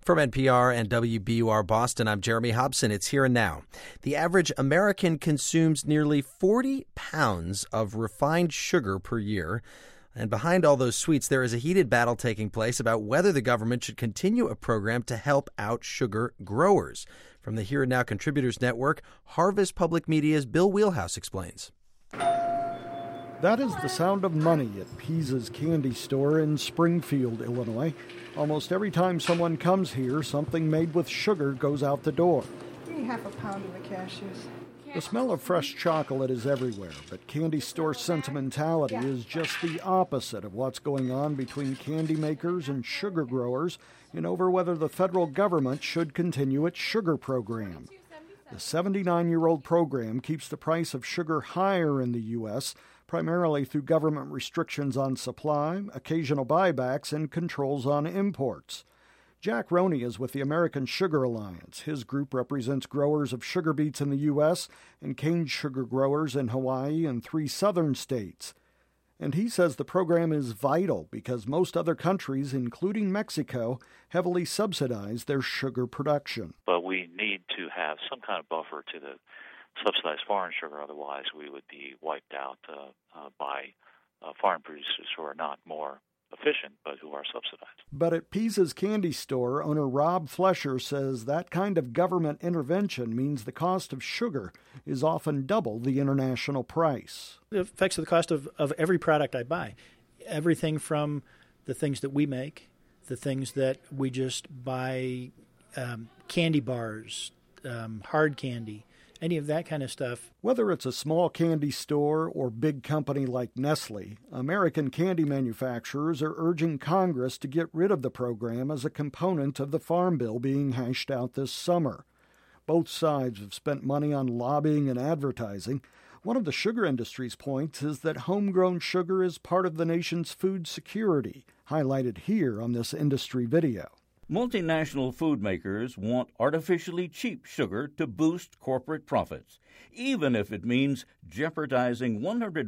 From NPR and WBUR Boston, I'm Jeremy Hobson. It's Here and Now. The average American consumes nearly 40 pounds of refined sugar per year. And behind all those sweets, there is a heated battle taking place about whether the government should continue a program to help out sugar growers. From the Here and Now Contributors Network, Harvest Public Media's Bill Wheelhouse explains. That is the sound of money at Pisa's candy store in Springfield, Illinois. Almost every time someone comes here, something made with sugar goes out the door. Give me half a pound of the cashews. The smell of fresh chocolate is everywhere, but candy store sentimentality is just the opposite of what's going on between candy makers and sugar growers and over whether the federal government should continue its sugar program. The 79-year-old program keeps the price of sugar higher in the U.S., primarily through government restrictions on supply, occasional buybacks, and controls on imports. Jack Roney is with the American Sugar Alliance. His group represents growers of sugar beets in the U.S. and cane sugar growers in Hawaii and 3 southern states. And he says the program is vital because most other countries, including Mexico, heavily subsidize their sugar production. But we need to have some kind of buffer to the subsidized foreign sugar, otherwise we would be wiped out by foreign producers who are not more efficient, but who are subsidized. But at Pisa's candy store, owner Rob Flesher says that kind of government intervention means the cost of sugar is often double the international price. It affects the cost of every product I buy. Everything from the things that we make, the things that we just buy, candy bars, hard candy, any of that kind of stuff. Whether it's a small candy store or big company like Nestle, American candy manufacturers are urging Congress to get rid of the program as a component of the Farm Bill being hashed out this summer. Both sides have spent money on lobbying and advertising. One of the sugar industry's points is that homegrown sugar is part of the nation's food security, highlighted here on this industry video. Multinational food makers want artificially cheap sugar to boost corporate profits, even if it means jeopardizing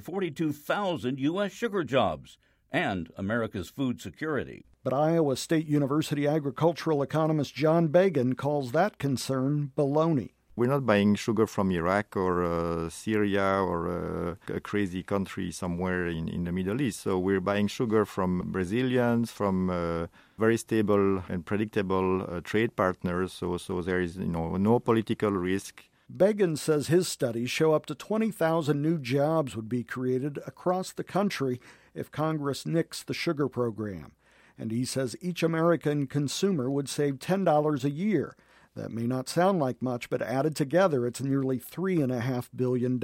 142,000 U.S. sugar jobs and America's food security. But Iowa State University agricultural economist John Began calls that concern baloney. We're not buying sugar from Iraq or Syria or a crazy country somewhere in the Middle East. So we're buying sugar from Brazilians, from very stable and predictable trade partners. So there is no political risk. Began says his studies show up to 20,000 new jobs would be created across the country if Congress nixed the sugar program. And he says each American consumer would save $10 a year. That may not sound like much, but added together, it's nearly $3.5 billion.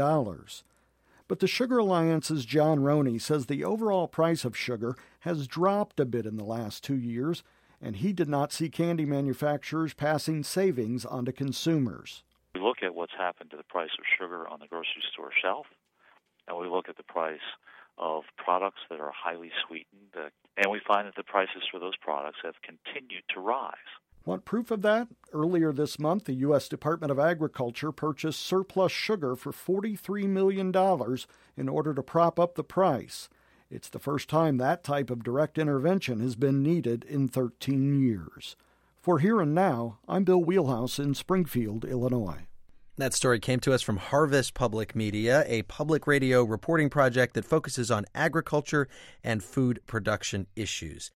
But the Sugar Alliance's John Roney says the overall price of sugar has dropped a bit in the last 2 years, and he did not see candy manufacturers passing savings onto consumers. We look at what's happened to the price of sugar on the grocery store shelf, and we look at the price of products that are highly sweetened, and we find that the prices for those products have continued to rise. Want proof of that? Earlier this month, the U.S. Department of Agriculture purchased surplus sugar for $43 million in order to prop up the price. It's the first time that type of direct intervention has been needed in 13 years. For Here and Now, I'm Bill Wheelhouse in Springfield, Illinois. That story came to us from Harvest Public Media, a public radio reporting project that focuses on agriculture and food production issues.